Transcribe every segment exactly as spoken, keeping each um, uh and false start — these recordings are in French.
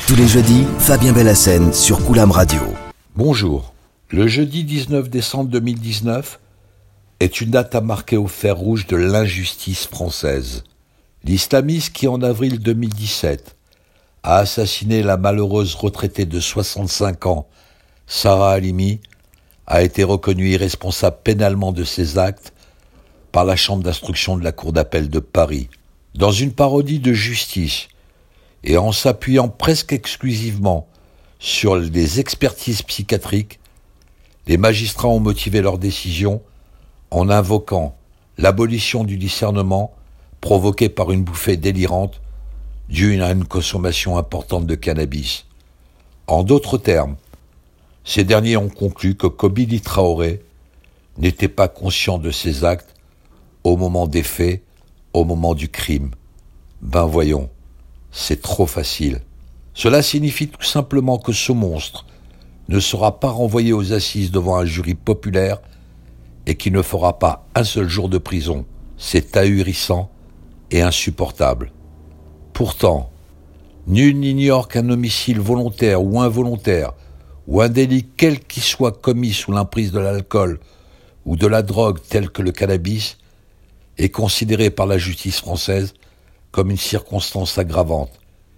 Tous les jeudis, Fabien Bellassène sur Coulam Radio. Bonjour. Le jeudi dix-neuf décembre deux mille dix-neuf est une date à marquer au fer rouge de l'injustice française. L'islamiste qui, en avril deux mille dix-sept, a assassiné la malheureuse retraitée de soixante-cinq ans, Sarah Halimi, a été reconnu irresponsable pénalement de ses actes par la chambre d'instruction de la Cour d'appel de Paris. Dans une parodie de justice, et en s'appuyant presque exclusivement sur des expertises psychiatriques, les magistrats ont motivé leur décision en invoquant l'abolition du discernement provoquée par une bouffée délirante due à une consommation importante de cannabis. En d'autres termes, ces derniers ont conclu que Kobili Traoré n'était pas conscient de ses actes au moment des faits, au moment du crime. Ben voyons, c'est trop facile. Cela signifie tout simplement que ce monstre ne sera pas renvoyé aux assises devant un jury populaire et qui ne fera pas un seul jour de prison. C'est ahurissant et insupportable. Pourtant, nul n'ignore qu'un homicide volontaire ou involontaire ou un délit quel qu'il soit commis sous l'emprise de l'alcool ou de la drogue telle que le cannabis est considéré par la justice française comme une circonstance aggravante.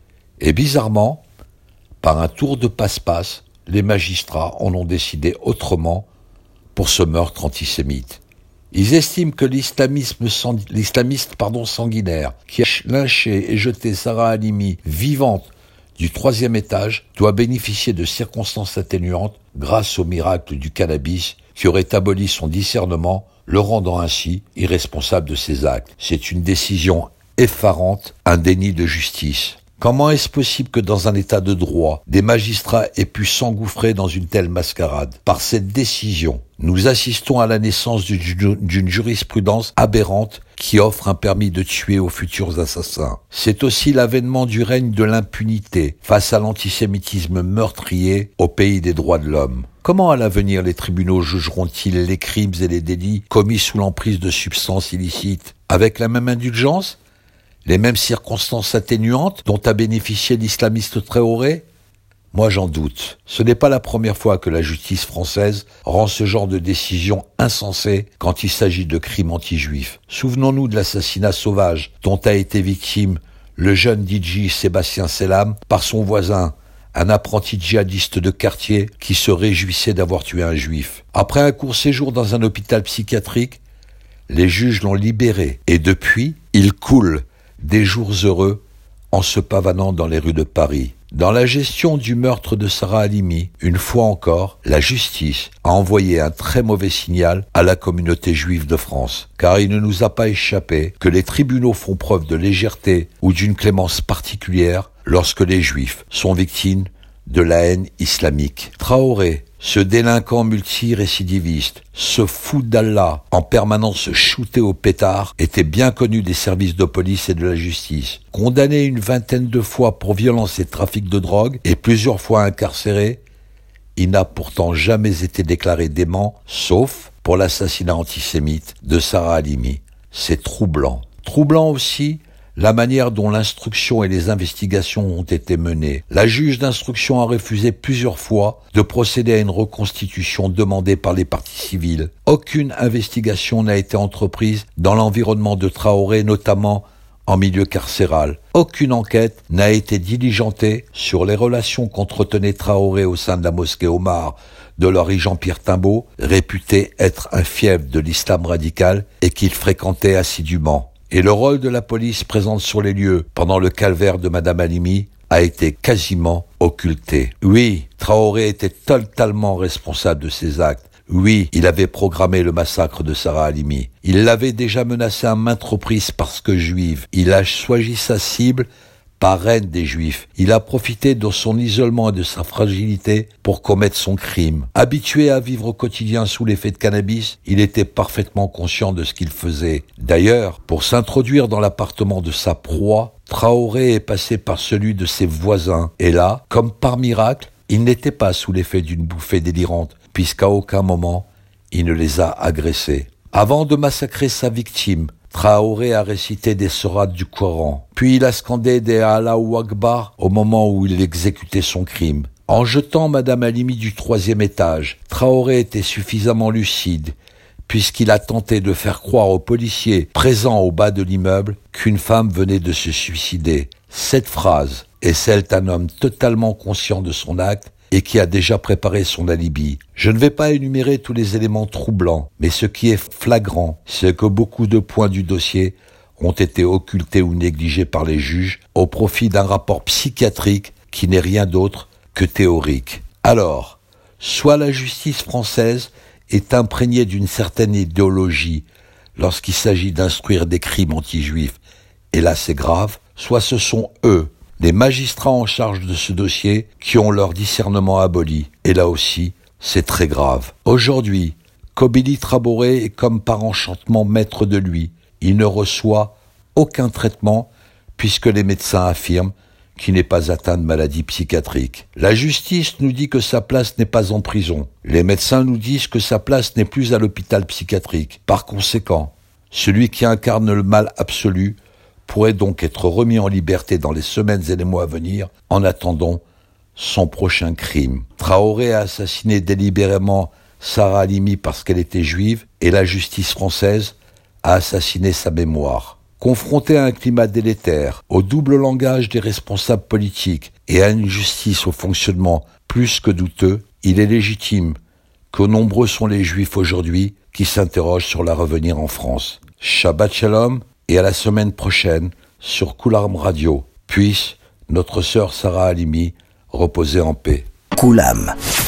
Et bizarrement, par un tour de passe-passe, les magistrats en ont décidé autrement pour ce meurtre antisémite. Ils estiment que l'islamisme sang... l'islamiste pardon, sanguinaire qui a lynché et jeté Sarah Halimi vivante du troisième étage doit bénéficier de circonstances atténuantes grâce au miracle du cannabis qui aurait aboli son discernement, le rendant ainsi irresponsable de ses actes. C'est une décision effarante, un déni de justice. Comment est-ce possible que dans un état de droit, des magistrats aient pu s'engouffrer dans une telle mascarade ? Par cette décision, nous assistons à la naissance d'une, d'une jurisprudence aberrante qui offre un permis de tuer aux futurs assassins. C'est aussi l'avènement du règne de l'impunité face à l'antisémitisme meurtrier au pays des droits de l'homme. Comment à l'avenir les tribunaux jugeront-ils les crimes et les délits commis sous l'emprise de substances illicites ? Avec la même indulgence ? Les mêmes circonstances atténuantes dont a bénéficié l'islamiste Traoré ? Moi j'en doute. Ce n'est pas la première fois que la justice française rend ce genre de décision insensée quand il s'agit de crimes anti-juifs. Souvenons-nous de l'assassinat sauvage dont a été victime le jeune D J Sébastien Selam par son voisin, un apprenti djihadiste de quartier qui se réjouissait d'avoir tué un juif. Après un court séjour dans un hôpital psychiatrique, les juges l'ont libéré et depuis, il coule des jours heureux en se pavanant dans les rues de Paris. Dans la gestion du meurtre de Sarah Halimi, une fois encore, la justice a envoyé un très mauvais signal à la communauté juive de France, car il ne nous a pas échappé que les tribunaux font preuve de légèreté ou d'une clémence particulière lorsque les juifs sont victimes de la haine islamique. Traoré, ce délinquant multirécidiviste, ce fou d'Allah en permanence shooté au pétard, était bien connu des services de police et de la justice. Condamné une vingtaine de fois pour violence et trafic de drogue et plusieurs fois incarcéré, il n'a pourtant jamais été déclaré dément, sauf pour l'assassinat antisémite de Sarah Halimi. C'est troublant. Troublant aussi la manière dont l'instruction et les investigations ont été menées. La juge d'instruction a refusé plusieurs fois de procéder à une reconstitution demandée par les parties civiles. Aucune investigation n'a été entreprise dans l'environnement de Traoré, notamment en milieu carcéral. Aucune enquête n'a été diligentée sur les relations qu'entretenait Traoré au sein de la mosquée Omar de Lori Jean-Pierre Timbaud, réputé être un fief de l'islam radical et qu'il fréquentait assidûment. Et le rôle de la police présente sur les lieux pendant le calvaire de Madame Halimi a été quasiment occulté. Oui, Traoré était totalement responsable de ses actes. Oui, il avait programmé le massacre de Sarah Halimi. Il l'avait déjà menacée à maintes reprises parce que juive. Il a choisi sa cible par reine des Juifs. Il a profité de son isolement et de sa fragilité pour commettre son crime. Habitué à vivre au quotidien sous l'effet de cannabis, il était parfaitement conscient de ce qu'il faisait. D'ailleurs, pour s'introduire dans l'appartement de sa proie, Traoré est passé par celui de ses voisins. Et là, comme par miracle, il n'était pas sous l'effet d'une bouffée délirante, puisqu'à aucun moment, il ne les a agressés. Avant de massacrer sa victime, Traoré a récité des sourates du Coran, puis il a scandé des Allahu Akbar au moment où il exécutait son crime. En jetant Madame Halimi du troisième étage, Traoré était suffisamment lucide, puisqu'il a tenté de faire croire aux policiers présents au bas de l'immeuble qu'une femme venait de se suicider. Cette phrase est celle d'un homme totalement conscient de son acte et qui a déjà préparé son alibi. Je ne vais pas énumérer tous les éléments troublants, mais ce qui est flagrant, c'est que beaucoup de points du dossier ont été occultés ou négligés par les juges au profit d'un rapport psychiatrique qui n'est rien d'autre que théorique. Alors, soit la justice française est imprégnée d'une certaine idéologie lorsqu'il s'agit d'instruire des crimes anti-juifs, et là c'est grave, soit ce sont eux, les magistrats en charge de ce dossier, qui ont leur discernement aboli. Et là aussi, c'est très grave. Aujourd'hui, Kobili Traoré est comme par enchantement maître de lui. Il ne reçoit aucun traitement puisque les médecins affirment qu'il n'est pas atteint de maladie psychiatrique. La justice nous dit que sa place n'est pas en prison. Les médecins nous disent que sa place n'est plus à l'hôpital psychiatrique. Par conséquent, celui qui incarne le mal absolu pourrait donc être remis en liberté dans les semaines et les mois à venir, en attendant son prochain crime. Traoré a assassiné délibérément Sarah Halimi parce qu'elle était juive, et la justice française a assassiné sa mémoire. Confronté à un climat délétère, au double langage des responsables politiques et à une justice au fonctionnement plus que douteux, il est légitime que nombreux sont les juifs aujourd'hui qui s'interrogent sur leur revenir en France. Shabbat Shalom, et à la semaine prochaine sur Kulam Radio. Puisse notre sœur Sarah Halimi reposer en paix. Kulam.